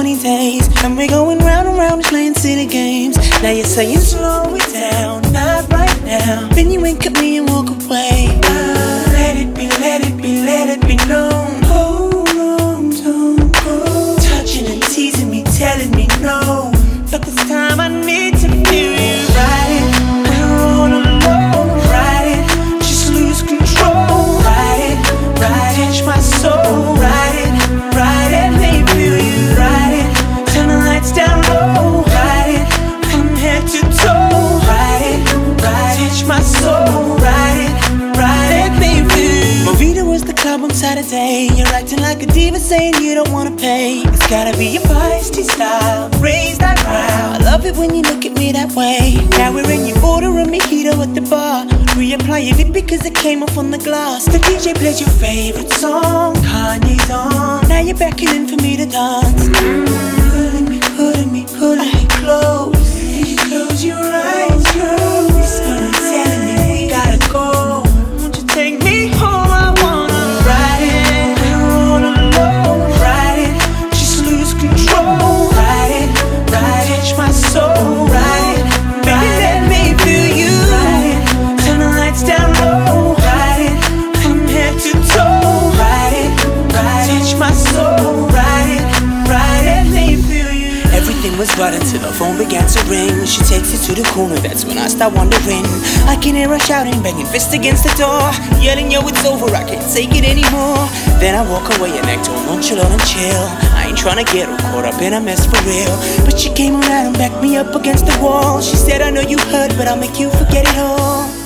rainy days, and we're going round and round playing silly games. Now you're saying slow it down, not right now. Then you wink at me and walk away. Let it be, let it be, let it be known. Hold on, don't go. Touching and teasing me, telling me no, but this time I need to feel you. Ride it, we're all alone. Ride it, just lose control. Ride it, touch my soul. Ride it, let me feel you. Ride it, turn the lights down low. Ride it, from head to toe. Ride it, touch my soul. Ride it, let me feel you. Movida was the club on Saturday. You're acting like a diva, saying you don't wanna pay. It's gotta be your feisty style, raise that round. I love it when you look at me that way. Now we're in, you order a mojito at the bar. Reapplying it because it came off on the glass. The DJ played your favorite song, Kanye's on. Now you're beckoning for me to dance. Pulling me close. Close your eyes, girl. You're telling me we gotta go. Won't you take me home? I wanna ride it. We're all alone. Ride it, just lose control. Ride it, touch my soul. Ride it, baby, let me feel you. Ride it, turn the lights down low. Ride it, from head to toe. Ride it, touch my soul. Ride it, let me feel you. Everything was right until the phone began to ring. She takes it to the corner, that's when I start wondering. I can hear her shouting, banging fist against the door, yelling, yo, it's over, I can't take it anymore. Then I walk away and act all nonchalant and chill. I ain't tryna get her caught up in a mess for real. But she came around and backed me up against the wall. She said, I know you hurt, but I'll make you forget it all.